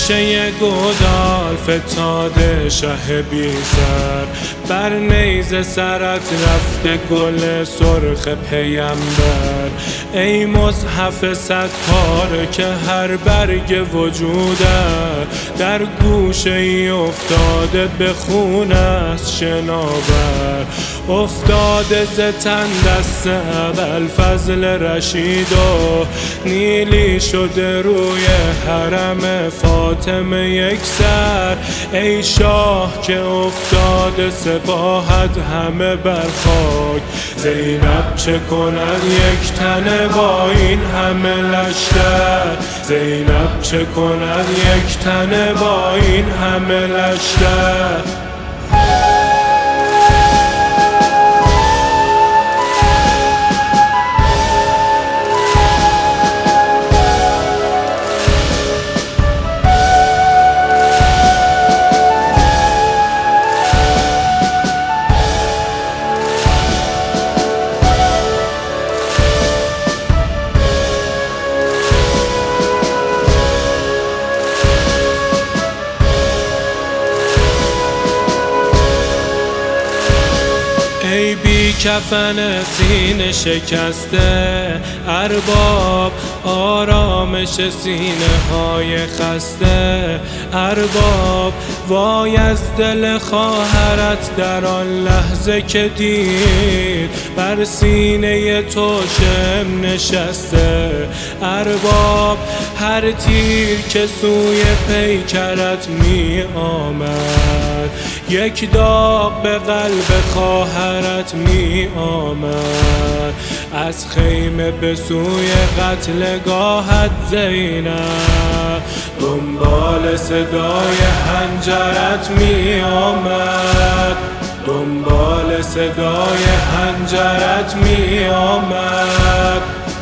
ریشه گودال فتاده شه بی سر، بر نیزه سرت رفته گل سرخ پیمبر. ای مصحف صد پاره که هر برگ وجوده، در گوشه ای افتاده به خون از شناور. افتاده ز تن دست ابوالفضل رشید و نیلی شده روی حرم فاطمه یک سر. ای شاه که افتاده سپاهت همه بر خاک، زینب چه کند یک تنه با این همه لشکر. زینب چه کند یک تنه با این همه لشکر. ای بی کفن سینه شکسته ارباب، آرامش سینه های خسته ارباب. وای از دل خواهرت در آن لحظه که دید بر سینه تو شم نشسته ارباب. هر تیر که سوی پیکرت می آمد، یک داغ به قلب خواهرت می آمد. از خیمه به سوی قتلگاهت زینب دنبال صدای حنجرت می آمد. دنبال صدای حنجرت می آمد.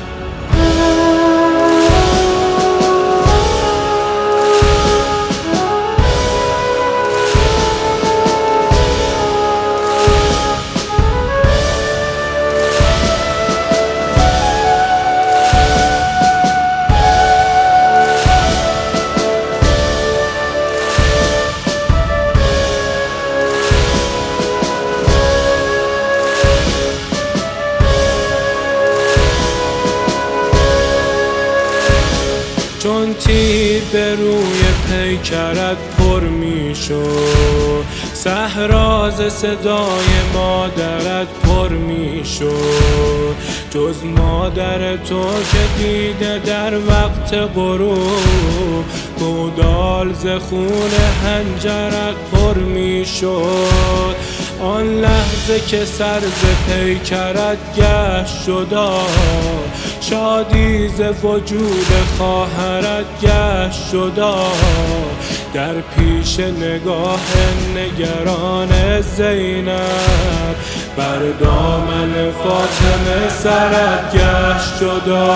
چون تیر به روی پیکرت پر می شد، صحرا ز صدای مادرت پر می شد. جز مادر تو که دیده در وقت غروب، گودال ز خون حنجرت پر می شد. آن لحظه که سر ز پیکرت گشت جدا، شادی ز وجود خواهرت گشت جدا. در پیش نگاه نگران زینب، بر دامن فاطمه سرت گشت جدا.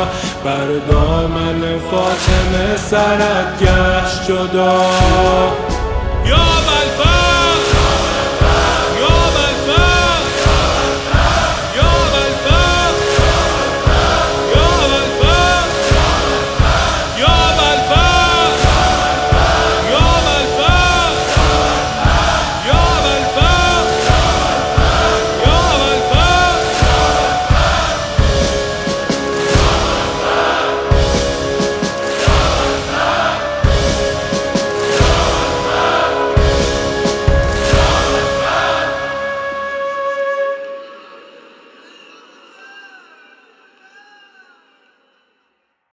بر دامن فاطمه سرت گشت جدا.